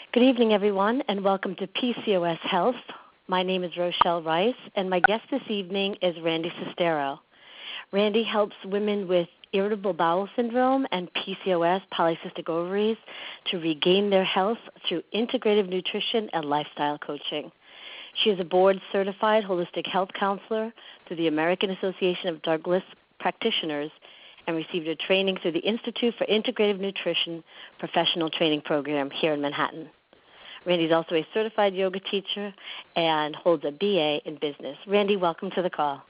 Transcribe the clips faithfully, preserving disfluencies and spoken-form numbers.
Good evening, everyone, and welcome to P C O S Health. My name is Rochelle Rice, and my guest this evening is Randy Sestero. Randy helps women with irritable bowel syndrome and P C O S, polycystic ovaries, to regain their health through integrative nutrition and lifestyle coaching. She is a board-certified holistic health counselor through the American Association of Douglas Practitioners and received her training through the Institute for Integrative Nutrition Professional Training Program here in Manhattan. Randy is also a certified yoga teacher and holds a B A in business. Randy, welcome to the call.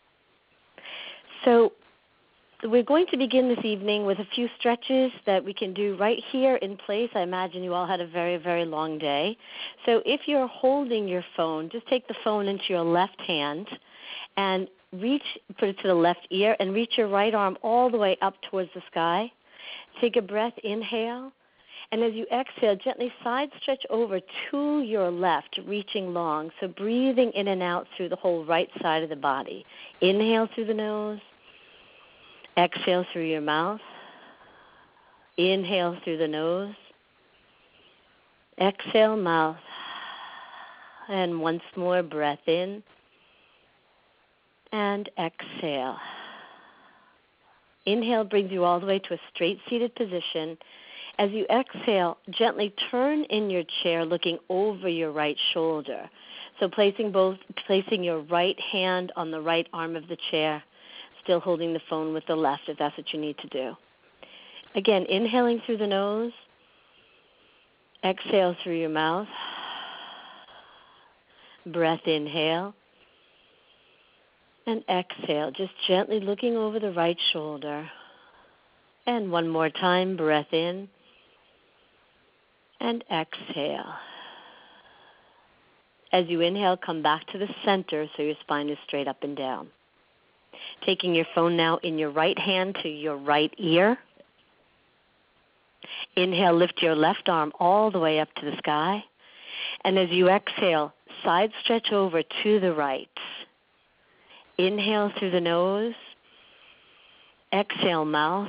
So we're going to begin this evening with a few stretches that we can do right here in place. I imagine you all had a very, very long day. So if you're holding your phone, just take the phone into your left hand and reach, put it to the left ear, and reach your right arm all the way up towards the sky. Take a breath, inhale. And as you exhale, gently side stretch over to your left, reaching long. So breathing in and out through the whole right side of the body. Inhale through the nose. Exhale through your mouth. Inhale through the nose. Exhale, mouth. And once more, breath in. And exhale. Inhale brings you all the way to a straight seated position. As you exhale, gently turn in your chair looking over your right shoulder. So placing both placing your right hand on the right arm of the chair, still holding the phone with the left if that's what you need to do. Again, inhaling through the nose, exhale through your mouth, breath inhale, and exhale, just gently looking over the right shoulder. And one more time, breath in, and exhale. As you inhale, come back to the center so your spine is straight up and down. Taking your phone now in your right hand to your right ear. Inhale, lift your left arm all the way up to the sky. And as you exhale, side stretch over to the right. Inhale through the nose. Exhale, mouth.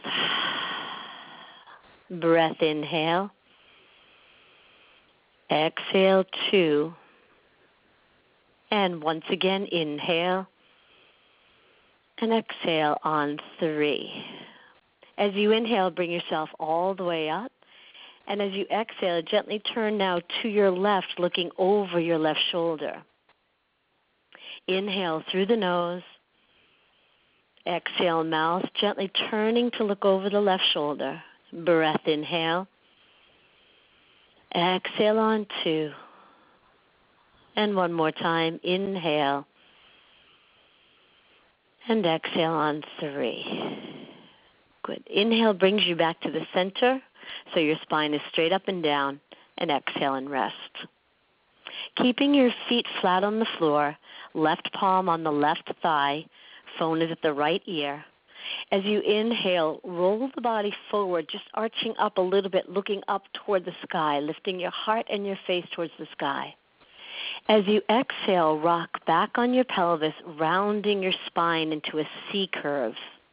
Breath, inhale. Exhale, two. And once again, inhale. And exhale on three. As you inhale, bring yourself all the way up. And as you exhale, gently turn now to your left, looking over your left shoulder. Inhale through the nose. Exhale, mouth, gently turning to look over the left shoulder. Breath, inhale. Exhale on two. And one more time, inhale. And exhale on three. Good. Inhale brings you back to the center, so your spine is straight up and down, and exhale and rest. Keeping your feet flat on the floor, left palm on the left thigh, phone is at the right ear. As you inhale, roll the body forward, just arching up a little bit, looking up toward the sky, lifting your heart and your face towards the sky. As you exhale, rock back on your pelvis, rounding your spine into a C curve.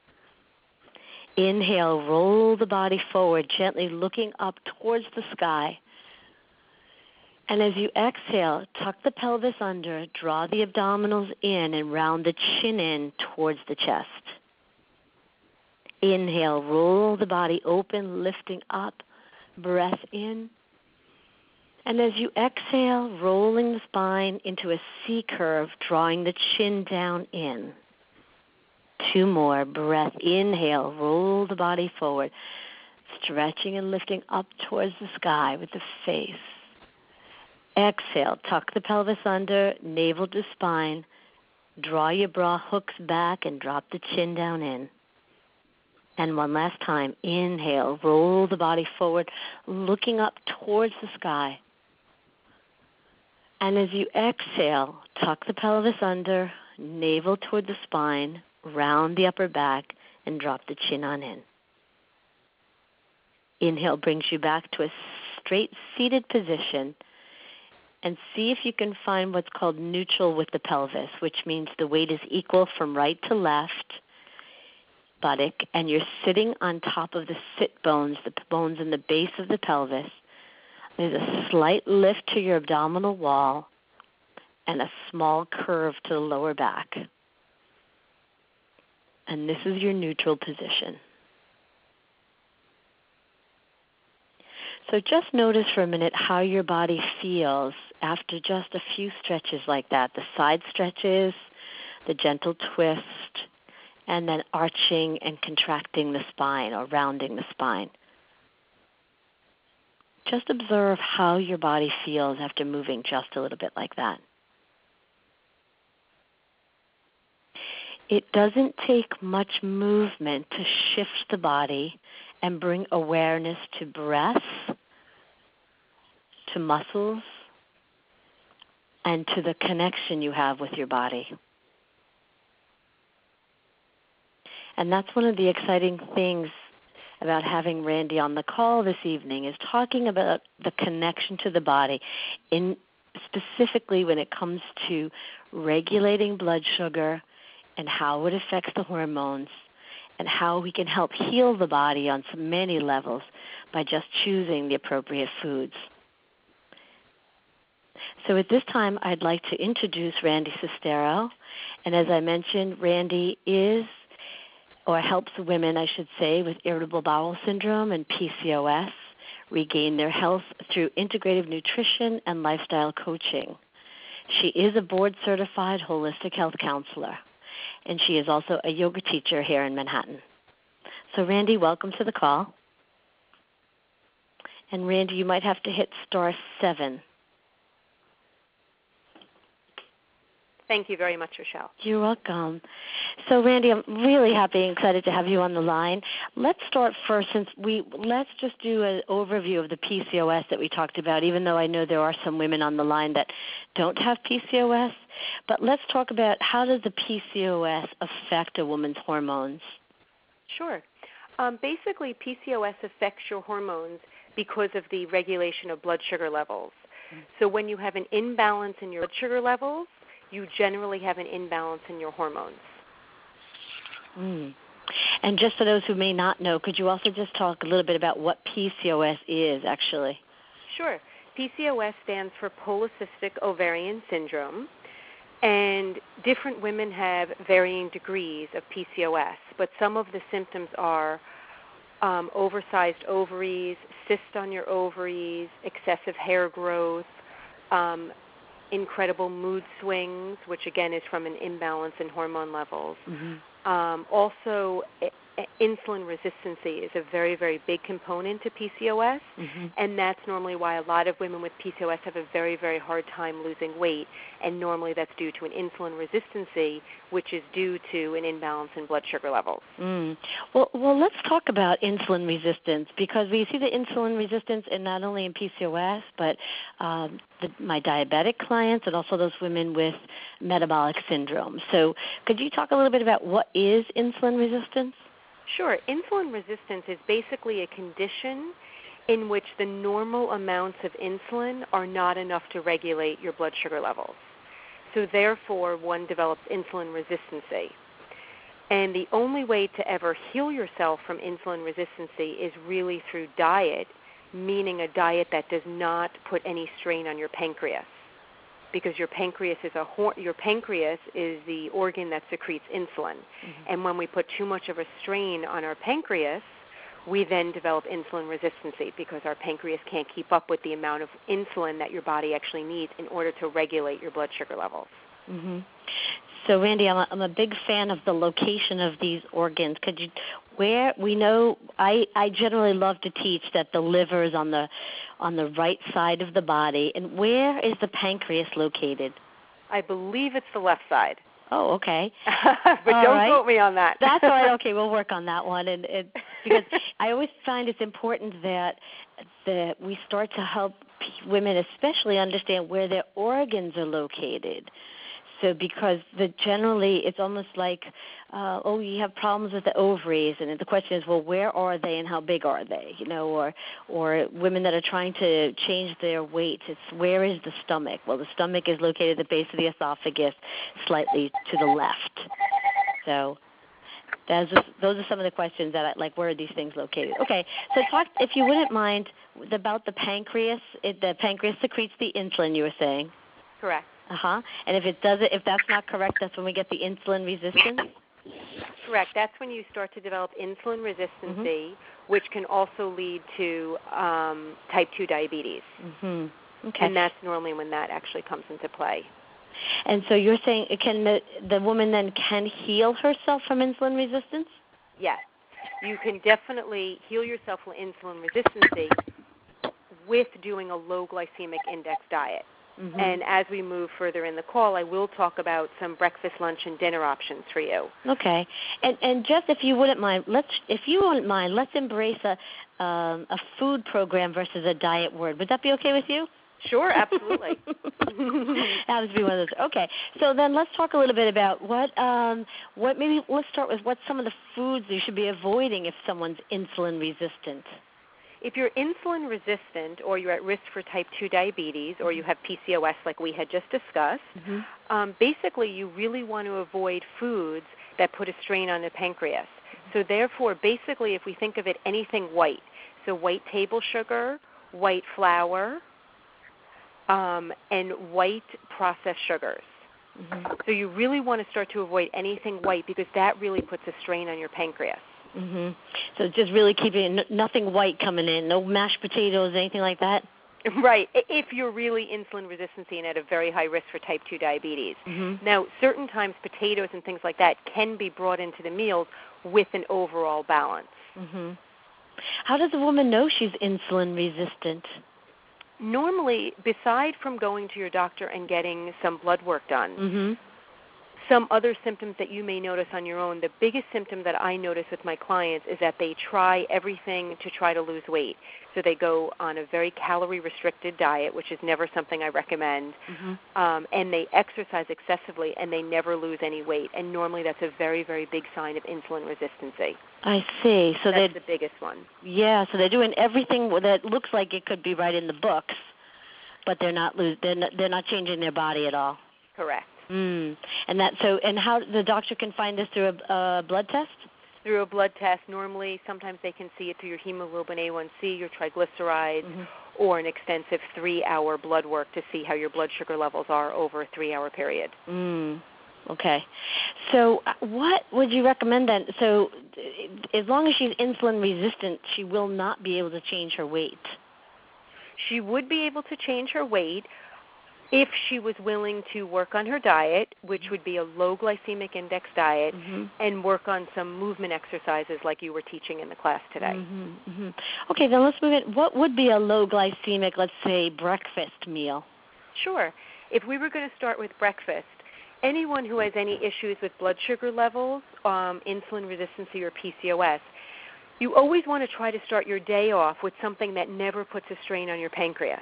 Inhale, roll the body forward, gently looking up towards the sky. And as you exhale, tuck the pelvis under, draw the abdominals in, and round the chin in towards the chest. Inhale, roll the body open, lifting up, breath in. And as you exhale, rolling the spine into a C curve, drawing the chin down in. Two more, breath, inhale, roll the body forward, stretching and lifting up towards the sky with the face. Exhale, tuck the pelvis under, navel to spine, draw your bra hooks back and drop the chin down in. And one last time, inhale, roll the body forward, looking up towards the sky. And as you exhale, tuck the pelvis under, navel toward the spine, round the upper back, and drop the chin on in. Inhale brings you back to a straight seated position, and see if you can find what's called neutral with the pelvis, which means the weight is equal from right to left, buttock, and you're sitting on top of the sit bones, the bones in the base of the pelvis, There's a slight lift to your abdominal wall and a small curve to the lower back. And this is your neutral position. So just notice for a minute how your body feels after just a few stretches like that, the side stretches, the gentle twist, and then arching and contracting the spine or rounding the spine. Just observe how your body feels after moving just a little bit like that. It doesn't take much movement to shift the body and bring awareness to breath, to muscles, and to the connection you have with your body. And that's one of the exciting things about having Randy on the call this evening, is talking about the connection to the body, in specifically when it comes to regulating blood sugar and how it affects the hormones, and how we can help heal the body on so many levels by just choosing the appropriate foods. So at this time, I'd like to introduce Randy Sestero. And as I mentioned, Randy is, or helps women, I should say, with irritable bowel syndrome and P C O S regain their health through integrative nutrition and lifestyle coaching. She is a board-certified holistic health counselor, and she is also a yoga teacher here in Manhattan. So, Randy, welcome to the call. And, Randy, you might have to hit star seven. Thank you very much, Rochelle. You're welcome. So, Randy, I'm really happy and excited to have you on the line. Let's start first, since we let's just do an overview of the P C O S that we talked about, even though I know there are some women on the line that don't have P C O S. But let's talk about, how does the P C O S affect a woman's hormones? Sure. Um, basically, P C O S affects your hormones because of the regulation of blood sugar levels. Mm-hmm. So when you have an imbalance in your blood sugar levels, you generally have an imbalance in your hormones. Mm. And just for those who may not know, could you also just talk a little bit about what P C O S is, actually? Sure. P C O S stands for polycystic ovarian syndrome, and different women have varying degrees of P C O S, but some of the symptoms are um, oversized ovaries, cysts on your ovaries, excessive hair growth, um, incredible mood swings, which again is from an imbalance in hormone levels. Mm-hmm. Um, also, I- insulin resistance is a very, very big component to P C O S, mm-hmm. and that's normally why a lot of women with P C O S have a very, very hard time losing weight, and normally that's due to an insulin resistance, which is due to an imbalance in blood sugar levels. Mm. Well, well, let's talk about insulin resistance, because we see the insulin resistance in not only in P C O S, but um, the, my diabetic clients and also those women with metabolic syndrome. So could you talk a little bit about what is insulin resistance? Sure. Insulin resistance is basically a condition in which the normal amounts of insulin are not enough to regulate your blood sugar levels. So therefore, one develops insulin resistance. And the only way to ever heal yourself from insulin resistance is really through diet, meaning a diet that does not put any strain on your pancreas. Because your pancreas is a hor- your pancreas is the organ that secretes insulin, mm-hmm. and when we put too much of a strain on our pancreas, we then develop insulin resistance because our pancreas can't keep up with the amount of insulin that your body actually needs in order to regulate your blood sugar levels. Mm-hmm. So, Randy, I'm a, I'm a big fan of the location of these organs. Could you, where we know, I, I generally love to teach that the liver is on the on the right side of the body, and where is the pancreas located? I believe it's the left side. Oh, okay. But all don't right. quote me on that. That's all right. Okay, we'll work on that one, and, and because I always find it's important that that we start to help women, especially, understand where their organs are located. So because the generally it's almost like, uh, oh, you have problems with the ovaries, and the question is, well, where are they and how big are they? You know, or or women that are trying to change their weight, it's where is the stomach? Well, the stomach is located at the base of the esophagus, slightly to the left. So those are, those are some of the questions that I, like, where are these things located? Okay, so talk, if you wouldn't mind, about the pancreas. It, the pancreas secretes the insulin. You were saying. Correct. Uh huh. And if it doesn't, if that's not correct, that's when we get the insulin resistance. Correct. That's when you start to develop insulin resistance, Mhm. which can also lead to um, type two diabetes. Mhm. Okay. And that's normally when that actually comes into play. And so you're saying, can the the woman then can heal herself from insulin resistance? Yes. You can definitely heal yourself from insulin resistance with doing a low glycemic index diet. Mm-hmm. And as we move further in the call, I will talk about some breakfast, lunch, and dinner options for you. Okay. And and just if you wouldn't mind, let's if you wouldn't mind, let's embrace a um, a food program versus a diet word. Would that be okay with you? Sure, absolutely. That would be one of those. Okay. So then let's talk a little bit about what um what maybe let's start with what some of the foods you should be avoiding if someone's insulin resistant. If you're insulin resistant or you're at risk for type two diabetes or you have P C O S like we had just discussed, Mm-hmm. um, basically you really want to avoid foods that put a strain on the pancreas. So therefore, basically if we think of it, anything white, so white table sugar, white flour, um, and white processed sugars. Mm-hmm. So you really want to start to avoid anything white because that really puts a strain on your pancreas. Mhm. So just really keeping n- nothing white coming in, no mashed potatoes, anything like that. Right, if you're really insulin resistant and at a very high risk for type two diabetes. Mm-hmm. Now, certain times potatoes and things like that can be brought into the meals with an overall balance. Mhm. How does a woman know she's insulin resistant? Normally, beside from going to your doctor and getting some blood work done, Mhm. some other symptoms that you may notice on your own, the biggest symptom that I notice with my clients is that they try everything to try to lose weight. So they go on a very calorie-restricted diet, which is never something I recommend, Mhm. um, and they exercise excessively, and they never lose any weight. And normally that's a very, very big sign of insulin resistance. I see. So that's they the biggest one. Yeah, so they're doing everything that looks like it could be right in the books, but they're not lo- they're not, they're not changing their body at all. Correct. Mm. And that so and how the doctor can find this through a uh, blood test? Through a blood test. Normally, sometimes they can see it through your hemoglobin A one C, your triglycerides, Mm-hmm. or an extensive three-hour blood work to see how your blood sugar levels are over a three-hour period. Mm. Okay. So uh, what would you recommend then? So uh, as long as she's insulin resistant, she will not be able to change her weight. She would be able to change her weight if she was willing to work on her diet, which would be a low glycemic index diet, Mm-hmm. and work on some movement exercises like you were teaching in the class today. Mm-hmm. Mm-hmm. Okay, then let's move it. What would be a low glycemic, let's say, breakfast meal? Sure. If we were going to start with breakfast, anyone who has any issues with blood sugar levels, um, insulin resistance, or P C O S, you always want to try to start your day off with something that never puts a strain on your pancreas.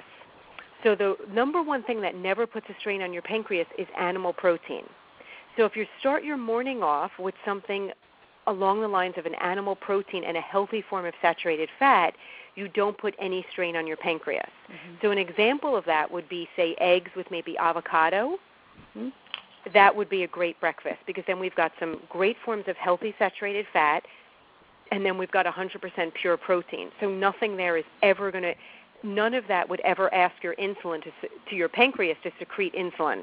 So the number one thing that never puts a strain on your pancreas is animal protein. So if you start your morning off with something along the lines of an animal protein and a healthy form of saturated fat, you don't put any strain on your pancreas. Mm-hmm. So an example of that would be, say, eggs with maybe avocado. Mm-hmm. That would be a great breakfast because then we've got some great forms of healthy saturated fat, and then we've got one hundred percent pure protein. So nothing there is ever going to, none of that would ever ask your insulin to, to your pancreas to secrete insulin.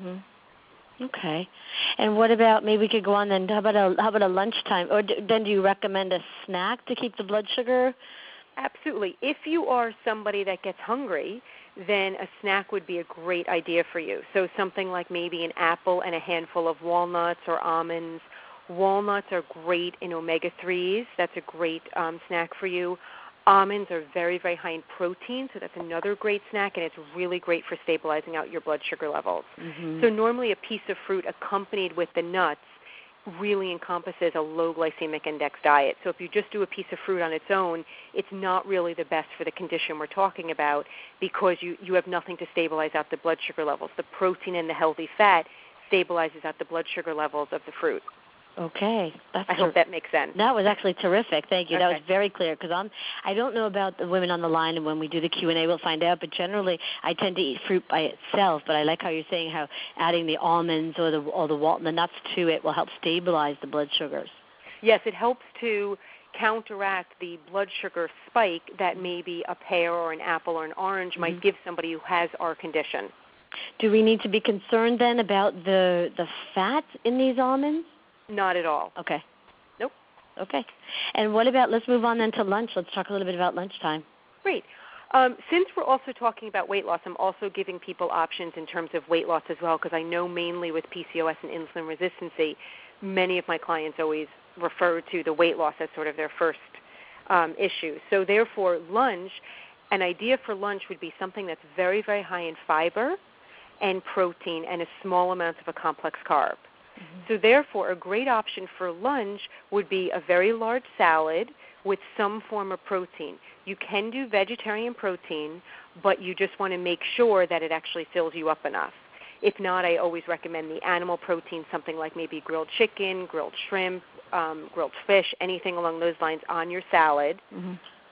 Mm-hmm. Okay. And what about, maybe we could go on then, how about a, how about a lunchtime? Or d- then do you recommend a snack to keep the blood sugar? Absolutely. If you are somebody that gets hungry, then a snack would be a great idea for you. So something like maybe an apple and a handful of walnuts or almonds. Walnuts are great in omega threes. That's a great um, snack for you. Almonds are very, very high in protein, so that's another great snack, and it's really great for stabilizing out your blood sugar levels. Mm-hmm. So normally a piece of fruit accompanied with the nuts really encompasses a low glycemic index diet. So if you just do a piece of fruit on its own, it's not really the best for the condition we're talking about because you, you have nothing to stabilize out the blood sugar levels. The protein and the healthy fat stabilizes out the blood sugar levels of the fruit. Okay. That's I hope that makes sense. That was actually terrific. Thank you. Okay. That was very clear because I'm I don't know about the women on the line, and when we do the Q and A we'll find out, but generally I tend to eat fruit by itself, but I like how you're saying how adding the almonds or the or the walnut nuts to it will help stabilize the blood sugars. Yes, it helps to counteract the blood sugar spike that maybe a pear or an apple or an orange mm-hmm. might give somebody who has our condition. Do we need to be concerned then about the the fat in these almonds? Not at all. Okay. Nope. Okay. And what about, let's move on then to lunch. Let's talk a little bit about lunchtime. Great. Um, since we're also talking about weight loss, I'm also giving people options in terms of weight loss as well, because I know mainly with P C O S and insulin resistance, many of my clients always refer to the weight loss as sort of their first um, issue. So therefore, lunch, an idea for lunch would be something that's very, very high in fiber and protein and a small amount of a complex carb. Mm-hmm. So therefore, a great option for lunch would be a very large salad with some form of protein. You can do vegetarian protein, but you just want to make sure that it actually fills you up enough. If not, I always recommend the animal protein, something like maybe grilled chicken, grilled shrimp, um, grilled fish, anything along those lines on your salad, mm-hmm.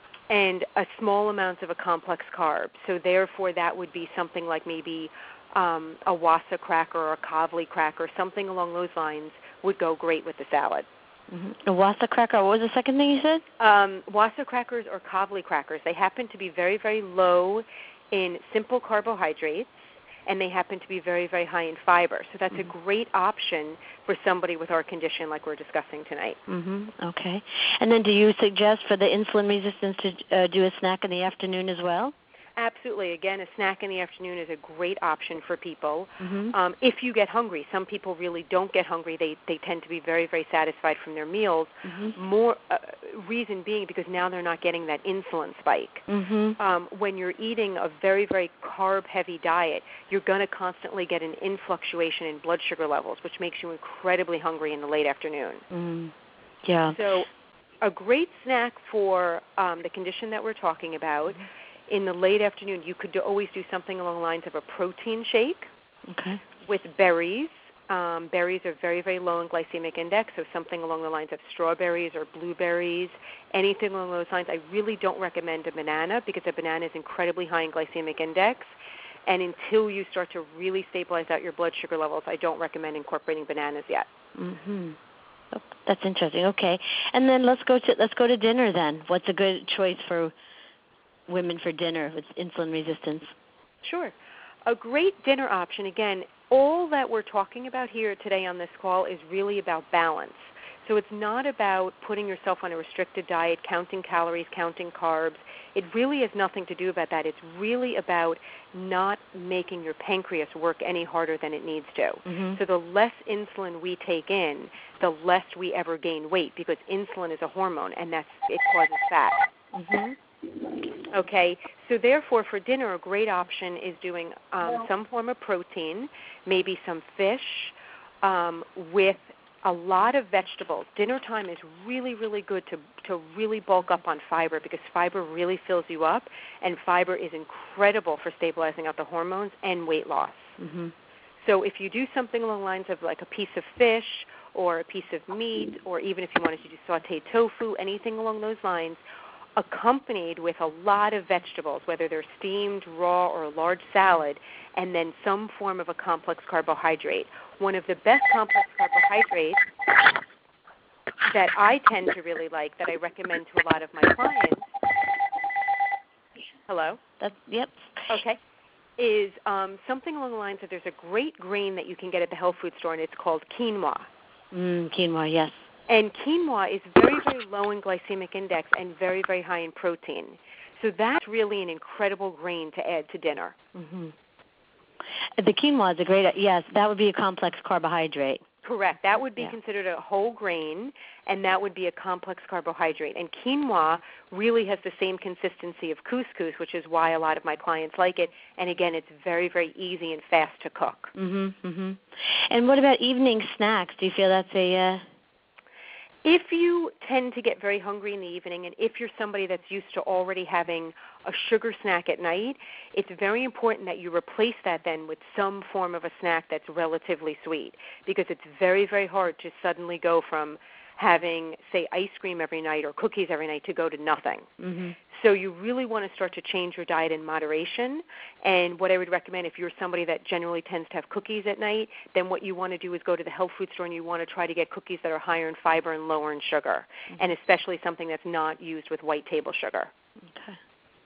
and a small amount of a complex carb. So therefore, that would be something like maybe um, a wasa cracker or a kavli cracker, something along those lines would go great with the salad. Mm-hmm. A wasa cracker, what was the second thing you said? Um, wasa crackers or kavli crackers. They happen to be very, very low in simple carbohydrates, and they happen to be very, very high in fiber. So that's mm-hmm. a great option for somebody with our condition like we're discussing tonight. Mm-hmm. Okay. And then do you suggest for the insulin resistance to uh, do a snack in the afternoon as well? Absolutely. Again, a snack in the afternoon is a great option for people. Mm-hmm. Um, if you get hungry, some people really don't get hungry. They they tend to be very, very satisfied from their meals. Mm-hmm. More uh, reason being because now they're not getting that insulin spike. Mm-hmm. Um, when you're eating a very, very carb-heavy diet, you're going to constantly get an influctuation in blood sugar levels, which makes you incredibly hungry in the late afternoon. Mm. Yeah. So a great snack for um, the condition that we're talking about, mm-hmm. in the late afternoon, you could do, always do something along the lines of a protein shake okay. with berries. Um, berries are very, very low in glycemic index, so something along the lines of strawberries or blueberries, anything along those lines. I really don't recommend a banana because a banana is incredibly high in glycemic index, and until you start to really stabilize out your blood sugar levels, I don't recommend incorporating bananas yet. Mm-hmm. Oh, that's interesting. Okay, and then let's go to let's go to dinner then. What's a good choice for women for dinner with insulin resistance? Sure. A great dinner option, again, all that we're talking about here today on this call is really about balance. So it's not about putting yourself on a restricted diet, counting calories, counting carbs. It really has nothing to do about that. It's really about not making your pancreas work any harder than it needs to. Mm-hmm. So the less insulin we take in, the less we ever gain weight because insulin is a hormone and that's it causes fat. Mm-hmm. Okay, so therefore for dinner a great option is doing um, some form of protein, maybe some fish um, with a lot of vegetables. Dinner time is really, really good to, to really bulk up on fiber because fiber really fills you up, and fiber is incredible for stabilizing out the hormones and weight loss. Mm-hmm. So if you do something along the lines of like a piece of fish or a piece of meat, or even if you wanted to do sauteed tofu, anything along those lines, accompanied with a lot of vegetables, whether they're steamed, raw, or a large salad, and then some form of a complex carbohydrate. One of the best complex carbohydrates that I tend to really like, that I recommend to a lot of my clients, hello? That's, yep. Okay, is um, something along the lines of there's a great grain that you can get at the health food store, and it's called quinoa. Mm, quinoa, yes. And quinoa is very, very low in glycemic index and very, very high in protein. So that's really an incredible grain to add to dinner. Mm-hmm. The quinoa is a great, yes, that would be a complex carbohydrate. Correct. That would be yeah. considered a whole grain, and that would be a complex carbohydrate. And quinoa really has the same consistency of couscous, which is why a lot of my clients like it. And again, it's very, very easy and fast to cook. Mm-hmm, mm-hmm. And what about evening snacks? Do you feel that's a... Uh... If you tend to get very hungry in the evening, and if you're somebody that's used to already having a sugar snack at night, it's very important that you replace that then with some form of a snack that's relatively sweet, because it's very, very hard to suddenly go from having, say, ice cream every night or cookies every night to go to nothing. Mm-hmm. So you really want to start to change your diet in moderation. And what I would recommend, if you're somebody that generally tends to have cookies at night, then what you want to do is go to the health food store and you want to try to get cookies that are higher in fiber and lower in sugar, mm-hmm. and especially something that's not used with white table sugar. Okay.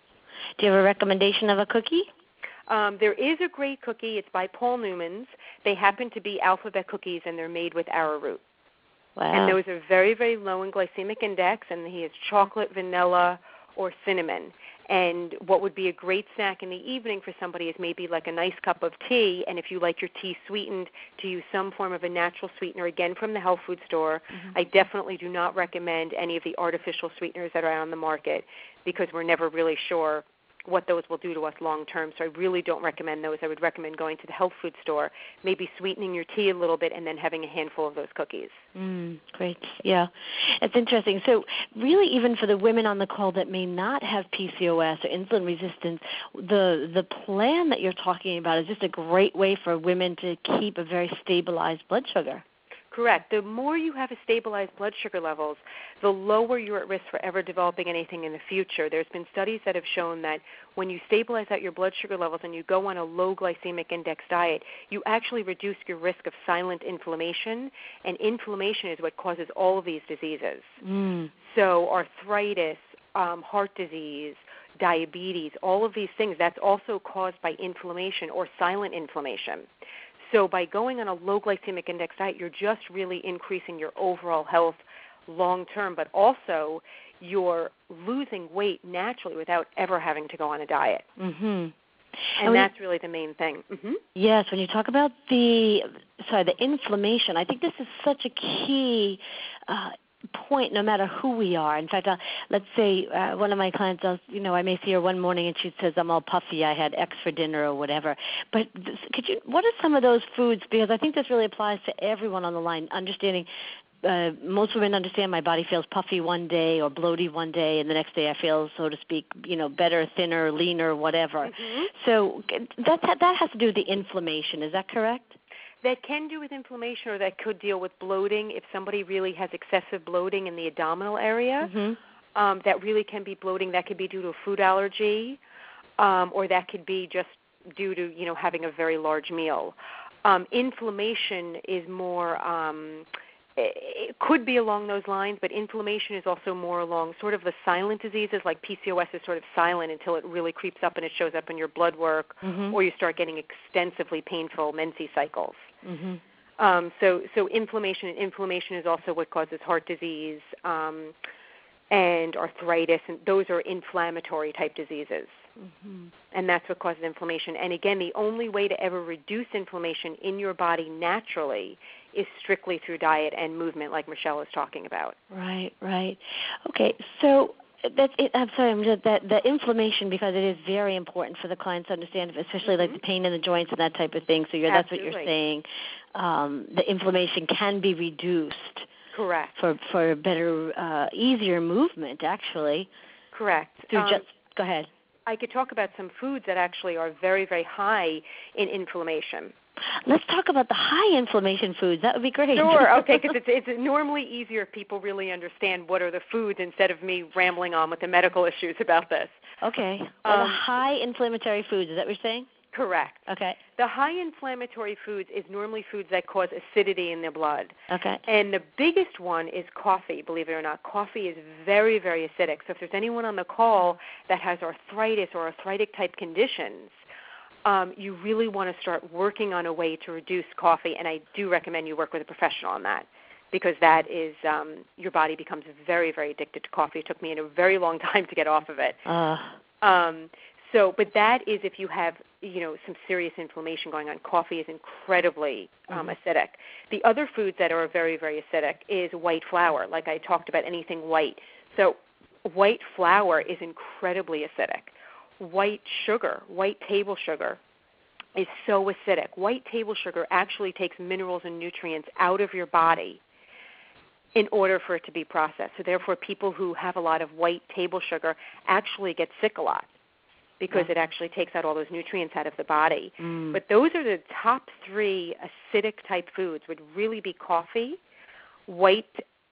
Do you have a recommendation of a cookie? Um, there is a great cookie. It's by Paul Newman's. They happen to be alphabet cookies, and they're made with arrowroot. Wow. And those are very, very low in glycemic index, and he has chocolate, vanilla, or cinnamon. And what would be a great snack in the evening for somebody is maybe like a nice cup of tea, and if you like your tea sweetened, to use some form of a natural sweetener, again from the health food store. Mm-hmm. I definitely do not recommend any of the artificial sweeteners that are on the market because we're never really sure what those will do to us long term. So I really don't recommend those. I would recommend going to the health food store, maybe sweetening your tea a little bit, and then having a handful of those cookies. Mm, great. Yeah. It's interesting. So really, even for the women on the call that may not have P C O S or insulin resistance, the the plan that you're talking about is just a great way for women to keep a very stabilized blood sugar. Correct. The more you have a stabilized blood sugar levels, the lower you're at risk for ever developing anything in the future. There's been studies that have shown that when you stabilize out your blood sugar levels and you go on a low glycemic index diet, you actually reduce your risk of silent inflammation, and inflammation is what causes all of these diseases. Mm. So arthritis, um, heart disease, diabetes, all of these things, that's also caused by inflammation or silent inflammation. So by going on a low glycemic index diet, you're just really increasing your overall health long term, but also you're losing weight naturally without ever having to go on a diet. Mm-hmm. And, and that's you, really the main thing. Mm-hmm. Yes, when you talk about the sorry the inflammation, I think this is such a key uh, point no matter who we are. In fact, uh, let's say uh, one of my clients, uh, you know, I may see her one morning and she says, I'm all puffy, I had X for dinner or whatever. But this, could you, what are some of those foods, because I think this really applies to everyone on the line, understanding uh, most women understand my body feels puffy one day or bloaty one day, and the next day I feel, so to speak, you know, better, thinner, leaner, whatever. Mm-hmm. So that, that has to do with the inflammation. Is that correct? That can do with inflammation, or that could deal with bloating. If somebody really has excessive bloating in the abdominal area, mm-hmm. um, that really can be bloating. That could be due to a food allergy, um, or that could be just due to, you know, having a very large meal. Um, inflammation is more, um, it could be along those lines, but inflammation is also more along sort of the silent diseases, like P C O S is sort of silent until it really creeps up and it shows up in your blood work, mm-hmm. or you start getting extensively painful menses cycles. Mm-hmm. Um, so, so inflammation inflammation is also what causes heart disease um, and arthritis, and those are inflammatory type diseases. Mm-hmm. And that's what causes inflammation. And again, the only way to ever reduce inflammation in your body naturally is strictly through diet and movement, like Michelle is talking about. Right, right. Okay, so that's it. I'm sorry, I'm just, that the inflammation, because it is very important for the clients to understand, especially mm-hmm. like the pain in the joints and that type of thing. So you're, that's what you're saying. Um, the inflammation can be reduced. Correct. For for better, uh, easier movement, actually. Correct. Through um, just go ahead. I could talk about some foods that actually are very, very high in inflammation. Let's talk about the high inflammation foods. That would be great. Sure, okay, because it's, it's normally easier if people really understand what are the foods instead of me rambling on with the medical issues about this. Okay. Well, um, the high inflammatory foods, is that what you're saying? Correct. Okay. The high inflammatory foods is normally foods that cause acidity in the blood. Okay. And the biggest one is coffee, believe it or not. Coffee is very, very acidic. So if there's anyone on the call that has arthritis or arthritic-type conditions, um, you really want to start working on a way to reduce coffee, and I do recommend you work with a professional on that, because that is, um, your body becomes very, very addicted to coffee. It took me a very long time to get off of it. Uh. Um, so, but that is if you have, you know, some serious inflammation going on. Coffee is incredibly um, mm-hmm. acidic. The other foods that are very, very acidic is white flour, like I talked about, anything white. So white flour is incredibly acidic. White sugar, white table sugar, is so acidic. White table sugar actually takes minerals and nutrients out of your body in order for it to be processed. So therefore, people who have a lot of white table sugar actually get sick a lot, because it actually takes out all those nutrients out of the body. Mm. But those are the top three acidic type foods, would really be coffee, white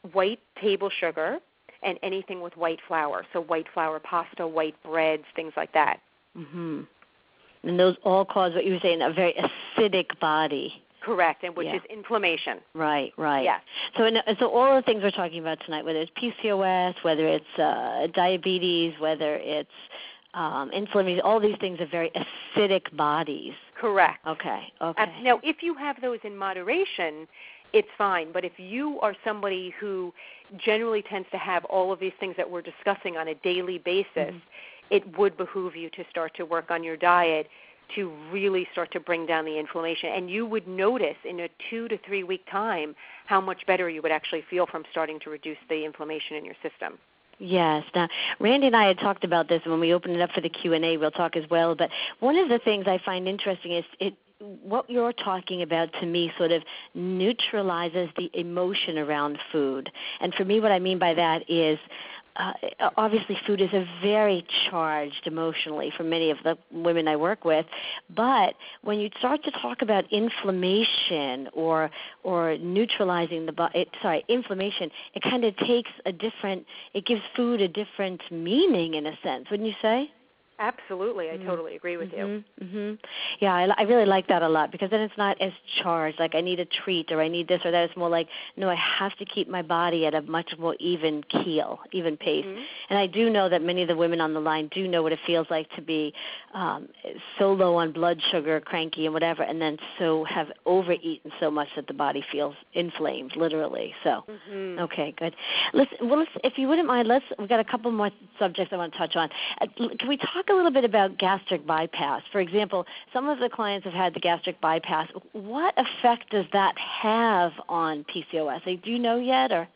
white table sugar and anything with white flour, so white flour pasta, white breads, things like that. Mm-hmm. And those all cause what you were saying, a very acidic body. Correct, and which yeah. is inflammation. Right, right. Yes. So, in, so all the things we're talking about tonight, whether it's P C O S, whether it's uh, diabetes, whether it's um, insulin, all these things are very acidic bodies. Correct. Okay, okay. Uh, now, if you have those in moderation, it's fine. But if you are somebody who generally tends to have all of these things that we're discussing on a daily basis, mm-hmm. it would behoove you to start to work on your diet to really start to bring down the inflammation. And you would notice in a two to three week time how much better you would actually feel from starting to reduce the inflammation in your system. Yes. Now, Randy and I had talked about this when we opened it up for the Q and A. We'll talk as well. But one of the things I find interesting is it what you're talking about to me sort of neutralizes the emotion around food. And for me, what I mean by that is Uh, obviously, food is a very charged emotionally for many of the women I work with. But when you start to talk about inflammation or or neutralizing the body, sorry, inflammation, it kind of takes a different. It gives food a different meaning in a sense, wouldn't you say? Absolutely, I mm. totally agree with mm-hmm, you. Mm-hmm. Yeah, I, I really like that a lot because then it's not as charged, like I need a treat or I need this or that. It's more like, no, I have to keep my body at a much more even keel, even pace. Mm-hmm. And I do know that many of the women on the line do know what it feels like to be um, so low on blood sugar, cranky and whatever, and then so have overeaten so much that the body feels inflamed, literally. So, mm-hmm. Okay, good. Listen, well, let's, if you wouldn't mind, let's. We've got a couple more subjects I want to touch on. Uh, can we talk a little bit about gastric bypass? For example, some of the clients have had the gastric bypass. What effect does that have on P C O S? Do you know yet, or?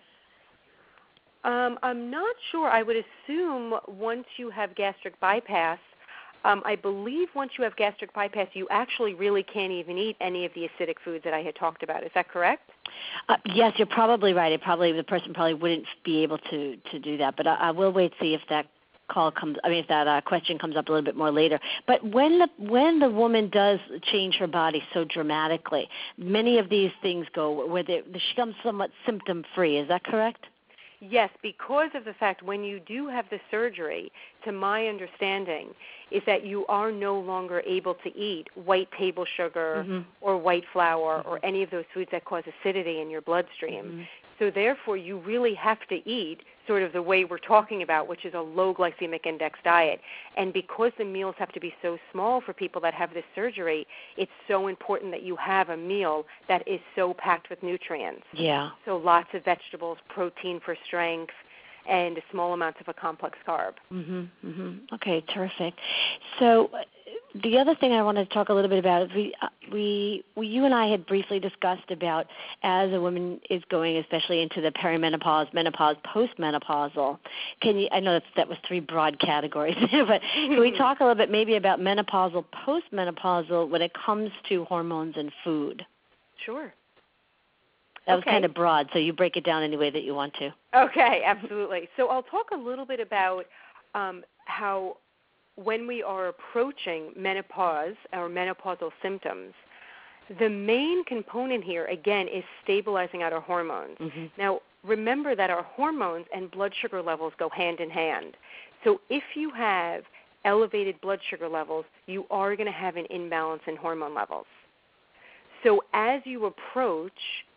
Um, I'm not sure. I would assume once you have gastric bypass, um, I believe once you have gastric bypass, you actually really can't even eat any of the acidic foods that I had talked about. Is that correct? Uh, yes, you're probably right. It probably the person probably wouldn't be able to, to do that. But I, I will wait to see if that call comes. I mean, if that uh, question comes up a little bit more later. But when the when the woman does change her body so dramatically, many of these things go where they, she becomes somewhat symptom free. Is that correct? Yes, because of the fact when you do have the surgery, to my understanding, is that you are no longer able to eat white table sugar mm-hmm. or white flour or any of those foods that cause acidity in your bloodstream. Mm-hmm. So therefore, you really have to eat sort of the way we're talking about, which is a low glycemic index diet. And because the meals have to be so small for people that have this surgery, it's so important that you have a meal that is so packed with nutrients. Yeah. So lots of vegetables, protein for strength, and small amounts of a complex carb. Mhm. Mhm. Okay, terrific. So uh, the other thing I want to talk a little bit about is we, uh, we we you and I had briefly discussed about as a woman is going especially into the perimenopause, menopause, postmenopausal. Can you I know that's, that was three broad categories, but can we talk a little bit maybe about menopausal, postmenopausal when it comes to hormones and food? Sure. That was okay. kind of broad, so you break it down any way that you want to. Okay, absolutely. So I'll talk a little bit about um, how when we are approaching menopause or menopausal symptoms, the main component here, again, is stabilizing out our hormones. Mm-hmm. Now, remember that our hormones and blood sugar levels go hand in hand. So if you have elevated blood sugar levels, you are going to have an imbalance in hormone levels. So as you approach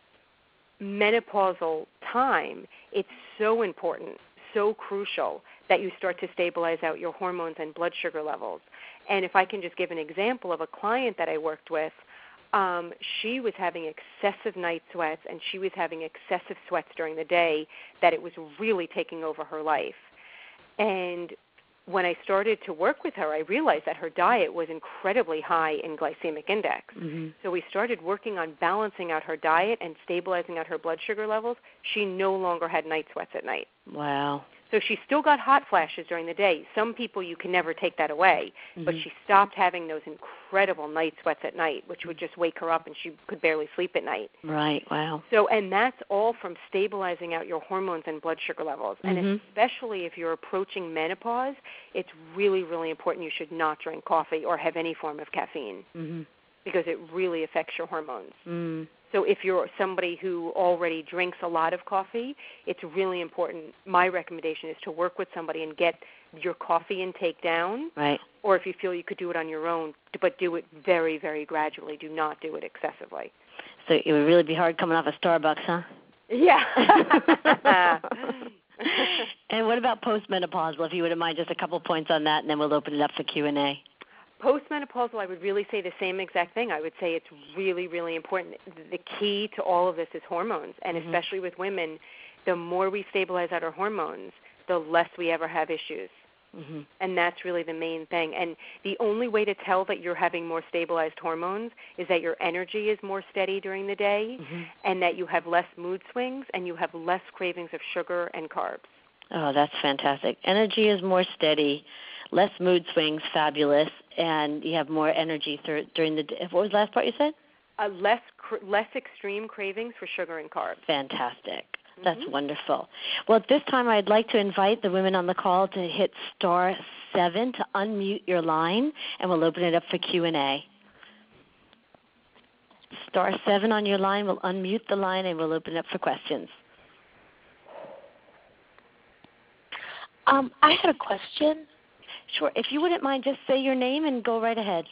menopausal time, it's so important, so crucial that you start to stabilize out your hormones and blood sugar levels. And if I can just give an example of a client that I worked with, um, she was having excessive night sweats and she was having excessive sweats during the day that it was really taking over her life. And when I started to work with her, I realized that her diet was incredibly high in glycemic index. Mm-hmm. So we started working on balancing out her diet and stabilizing out her blood sugar levels. She no longer had night sweats at night. Wow. So she still got hot flashes during the day. Some people, you can never take that away, mm-hmm. but she stopped having those incredible night sweats at night, which would just wake her up and she could barely sleep at night. Right, wow. So, and that's all from stabilizing out your hormones and blood sugar levels. Mm-hmm. And especially if you're approaching menopause, it's really, really important you should not drink coffee or have any form of caffeine. Mm-hmm. because it really affects your hormones. Mm. So if you're somebody who already drinks a lot of coffee, it's really important. My recommendation is to work with somebody and get your coffee intake down. Right. Or if you feel you could do it on your own, but do it very, very gradually. Do not do it excessively. So it would really be hard coming off a Starbucks, huh? Yeah. And what about postmenopausal, if you wouldn't mind, just a couple points on that, and then we'll open it up for Q and A. Postmenopausal, I would really say the same exact thing. I would say it's really, really important. The key to all of this is hormones, and mm-hmm. especially with women, the more we stabilize out our hormones, the less we ever have issues. Mm-hmm. And that's really the main thing. And the only way to tell that you're having more stabilized hormones is that your energy is more steady during the day, mm-hmm. and that you have less mood swings and you have less cravings of sugar and carbs. Oh, that's fantastic. Energy is more steady, less mood swings, fabulous, and you have more energy th- during the day. What was the last part you said? Uh, less cr- less extreme cravings for sugar and carbs. Fantastic. That's mm-hmm. wonderful. Well, at this time, I'd like to invite the women on the call to hit star seven to unmute your line, and we'll open it up for Q and A. Star seven on your line. We'll unmute the line, and we'll open it up for questions. Um, I had a question. Sure. If you wouldn't mind, just say your name and go right ahead.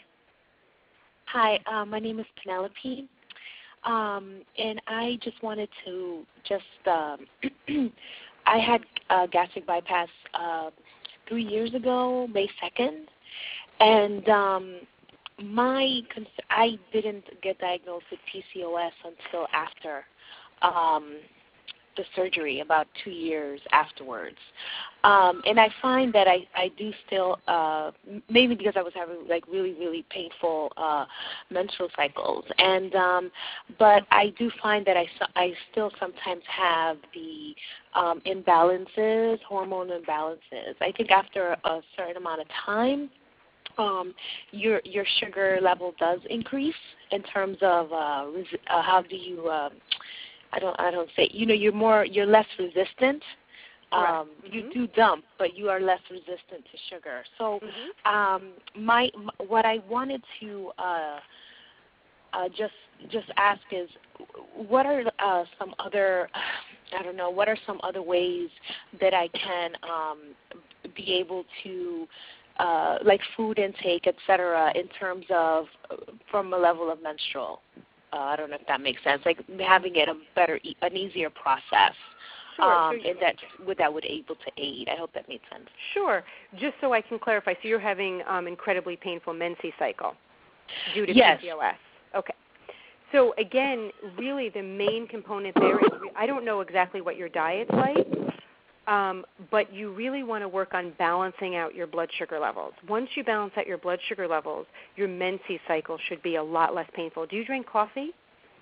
Hi, uh, my name is Penelope. Um, and I just wanted to just, um, I had uh, gastric bypass uh, three years ago, May second, and um, my cons- I didn't get diagnosed with P C O S until after um, the surgery, about two years afterwards. Um, and I find that I, I do still, uh, maybe because I was having like really, really painful uh, menstrual cycles. And um, but I do find that I, I still sometimes have the um, imbalances, hormone imbalances. I think after a certain amount of time, um, your your sugar level does increase in terms of uh, res- uh, how do you, uh, I don't I don't say, you know, you're more, you're less resistant. Um, mm-hmm. You do dump, but you are less resistant to sugar. So, mm-hmm. um, my, my what I wanted to uh, uh, just just ask is, what are uh, some other, I don't know, what are some other ways that I can um, be able to, uh, like food intake, et cetera, in terms of from a level of menstrual? Uh, I don't know if that makes sense. Like having it a better, an easier process. Sure, um, so and that would that would able to aid. I hope that made sense. Sure. Just so I can clarify, so you're having um, incredibly painful menses cycle due to yes. P C O S. Okay. So again, really the main component there is, I don't know exactly what your diet's like, um, but you really want to work on balancing out your blood sugar levels. Once you balance out your blood sugar levels, your menses cycle should be a lot less painful. Do you drink coffee?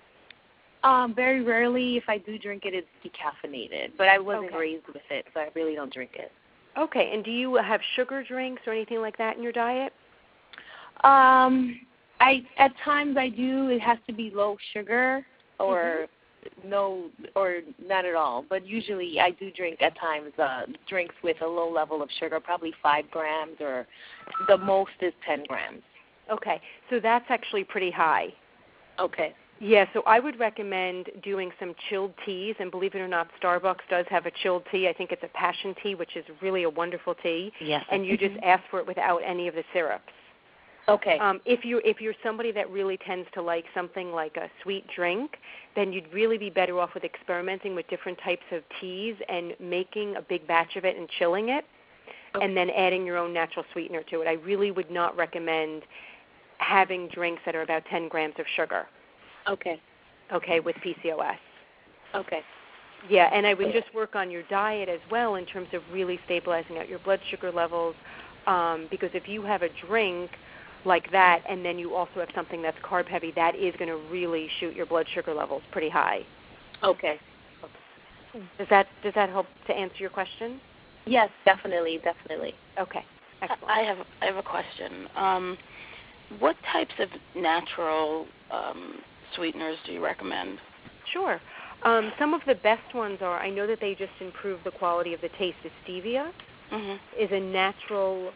Um, very rarely. If I do drink it, it's decaffeinated. But I wasn't okay. raised with it, so I really don't drink it. Okay. And do you have sugar drinks or anything like that in your diet? Um, I at times I do. It has to be low sugar or mm-hmm. no or not at all. But usually I do drink at times uh, drinks with a low level of sugar, probably five grams, or the most is ten grams. Okay. So that's actually pretty high. Okay. Yeah, so I would recommend doing some chilled teas, and believe it or not, Starbucks does have a chilled tea. I think it's a passion tea, which is really a wonderful tea. Yes. And you just ask for it without any of the syrups. Okay. Um, if you if you're somebody that really tends to like something like a sweet drink, then you'd really be better off with experimenting with different types of teas and making a big batch of it and chilling it, okay. and then adding your own natural sweetener to it. I really would not recommend having drinks that are about ten grams of sugar. Okay. Okay, with P C O S. Okay. Yeah, and I would just work on your diet as well in terms of really stabilizing out your blood sugar levels, um, because if you have a drink like that and then you also have something that's carb heavy, that is going to really shoot your blood sugar levels pretty high. Okay. Does that does that help to answer your question? Yes, definitely, definitely. Okay. Excellent. I have I have a question. Um, what types of natural um, sweeteners do you recommend? Sure. Um, some of the best ones are, I know that they just improve the quality of the taste, is stevia. Mm-hmm. Is a natural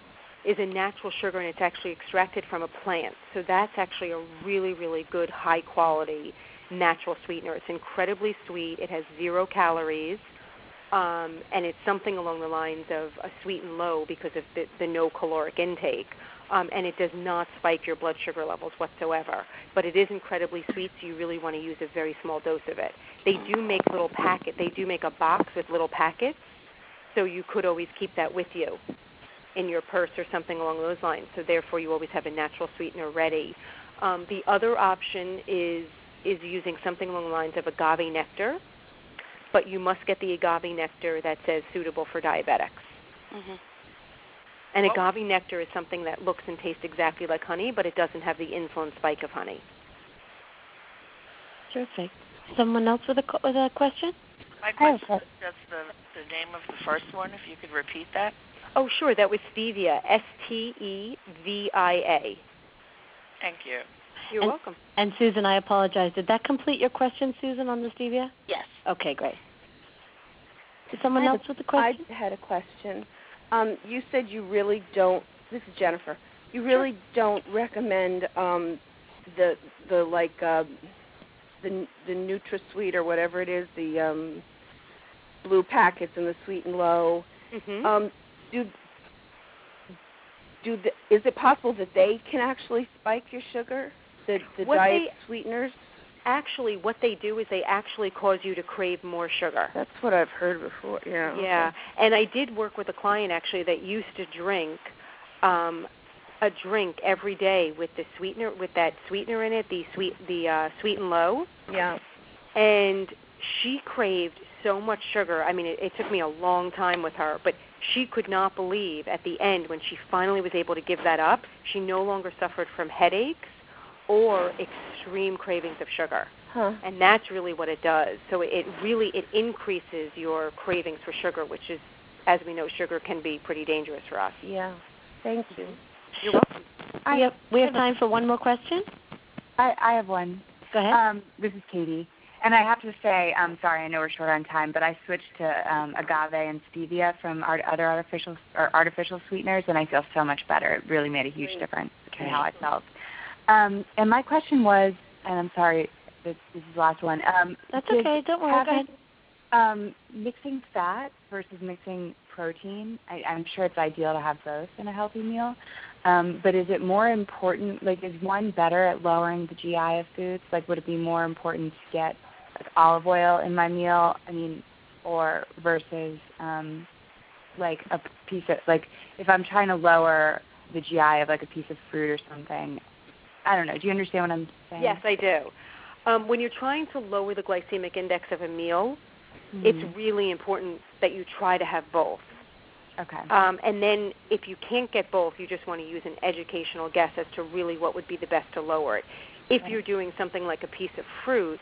is a natural sugar, and it's actually extracted from a plant. So that's actually a really, really good, high-quality natural sweetener. It's incredibly sweet. It has zero calories, um, and it's something along the lines of a sweet and low because of the, the no caloric intake. Um, and it does not spike your blood sugar levels whatsoever. But it is incredibly sweet, so you really want to use a very small dose of it. They do make little packet. They do make a box with little packets, so you could always keep that with you in your purse or something along those lines. So therefore, you always have a natural sweetener ready. Um, the other option is is using something along the lines of agave nectar, but you must get the agave nectar that says suitable for diabetics. Mm-hmm. And agave nectar is something that looks and tastes exactly like honey, but it doesn't have the insulin spike of honey. Terrific. Someone else with a, with a question? My question is just the, the name of the first one, if you could repeat that. Oh, sure. That was stevia, S T E V I A. Thank you. You're and, welcome. And, Susan, I apologize. Did that complete your question, Susan, on the stevia? Yes. Okay, great. Is someone else with a question? I had a question. Um, you said you really don't, this is Jennifer, you really sure. don't recommend um, the, the like, uh, the the NutraSweet or whatever it is, the um, blue packets and the Sweet and Low. Mm-hmm. Um, do do the, is it possible that they can actually spike your sugar, the, the diet they, sweeteners? Actually, what they do is they actually cause you to crave more sugar. That's what I've heard before, yeah. Yeah, okay. And I did work with a client, actually, that used to drink um, a drink every day with the sweetener, with that sweetener in it, the sweet, the uh, Sweet and Low. Yeah. And she craved so much sugar. I mean, it, it took me a long time with her, but she could not believe at the end when she finally was able to give that up, she no longer suffered from headaches or extreme cravings of sugar. Huh. And that's really what it does. So it really, it increases your cravings for sugar, which is, as we know, sugar can be pretty dangerous for us. Yeah. Thank you. You're welcome. I, we have, we have time for one more question. I, I have one. Go ahead. Um, this is Katie. And I have to say, I'm sorry, I know we're short on time, but I switched to um, agave and stevia from art, other artificial or artificial sweeteners, and I feel so much better. It really made a huge difference in how I felt. Um, and my question was, and I'm sorry, this, this is the last one. Um, That's okay. Don't worry. Having, um, mixing fat versus mixing protein, I, I'm sure it's ideal to have both in a healthy meal. Um, but is it more important, like is one better at lowering the G I of foods? Like would it be more important to get like olive oil in my meal, I mean, or versus um, like a piece of, like if I'm trying to lower the G I of like a piece of fruit or something, I don't know. Do you understand what I'm saying? Yes, I do. Um, when you're trying to lower the glycemic index of a meal, mm-hmm. it's really important that you try to have both. Okay. Um, and then if you can't get both, you just want to use an educational guess as to really what would be the best to lower it. If okay. you're doing something like a piece of fruit,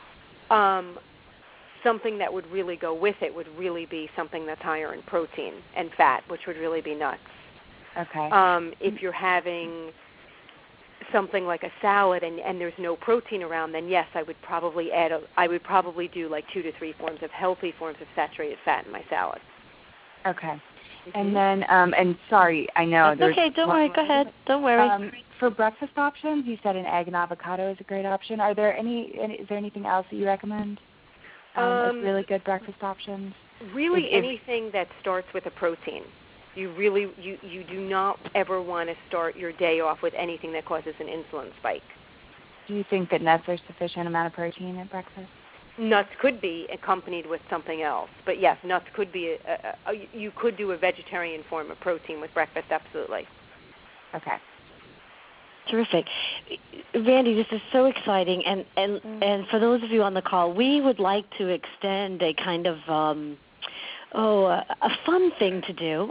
um, something that would really go with it would really be something that's higher in protein and fat, which would really be nuts. Okay. Um, if you're having something like a salad and, and there's no protein around, then yes, I would probably add. A, I would probably do like two to three forms of healthy forms of saturated fat in my salad. Okay. Mm-hmm. And then, um, and sorry, I know. That's okay. Don't worry. Go ahead. Don't worry. Um, for breakfast options, you said an egg and avocado is a great option. Are there any? any is there anything else that you recommend? Um, um, as really good breakfast options. Really, if, anything if, that starts with a protein. You really, you, you do not ever want to start your day off with anything that causes an insulin spike. Do you think that nuts are sufficient amount of protein at breakfast? Nuts could be accompanied with something else, but yes, nuts could be. A, a, a, you could do a vegetarian form of protein with breakfast, absolutely. Okay. Terrific. Randy, this is so exciting, and, and, mm. and for those of you on the call, we would like to extend a kind of, um, oh, a, a fun thing to do.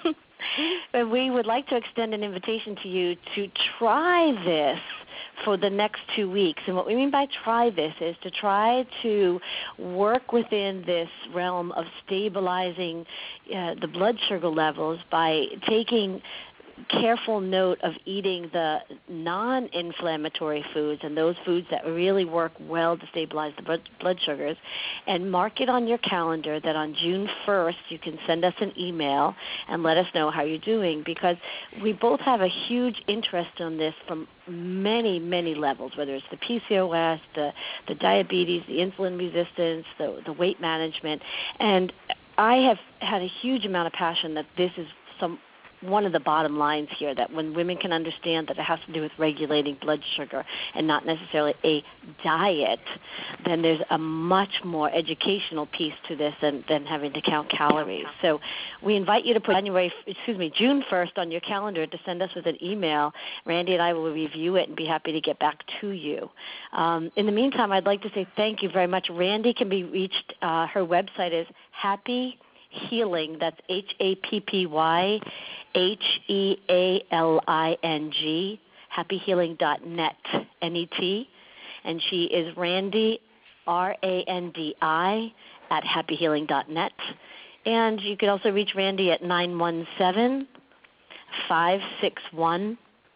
And we would like to extend an invitation to you to try this for the next two weeks. And what we mean by try this is to try to work within this realm of stabilizing uh, the blood sugar levels by taking careful note of eating the non-inflammatory foods and those foods that really work well to stabilize the blood, blood sugars, and mark it on your calendar that on June first you can send us an email and let us know how you're doing, because we both have a huge interest in this from many, many levels, whether it's the P C O S, the, the diabetes, the insulin resistance, the, the weight management. And I have had a huge amount of passion that this is some one of the bottom lines here, that when women can understand that it has to do with regulating blood sugar and not necessarily a diet, then there's a much more educational piece to this than, than having to count calories. So we invite you to put January, excuse me, June first on your calendar to send us with an email. Randy and I will review it and be happy to get back to you. Um, in the meantime, I'd like to say thank you very much. Randy can be reached, uh, her website is Happy Healing, that's H A P P Y H E A L I N G, happy healing dot net, N E T. And she is Randi, R A N D I, at happy healing dot net. And you can also reach Randy at nine one seven, five six one,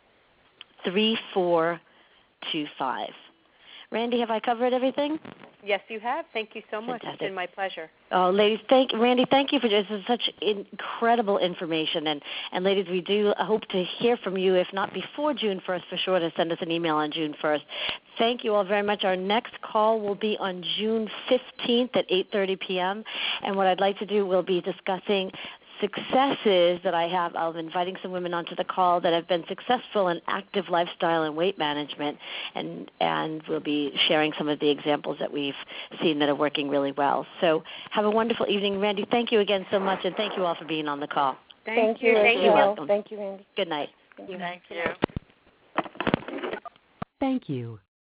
three four two five. Randy, have I covered everything? Yes, you have. Thank you so much. Fantastic. It's been my pleasure. Oh, ladies, thank Randy, thank you for this. This is such incredible information. And, and ladies, we do hope to hear from you, if not before June first, for sure, to send us an email on June first. Thank you all very much. Our next call will be on June fifteenth at eight thirty p.m. And what I'd like to do, we'll be discussing successes that I have. I'm inviting some women onto the call that have been successful in active lifestyle and weight management, and and we'll be sharing some of the examples that we've seen that are working really well. So have a wonderful evening. Randy, thank you again so much, and thank you all for being on the call. Thank, Thank you. you. Thank You're you. welcome. Thank you, Randy. Good night. Thank you. Thank you.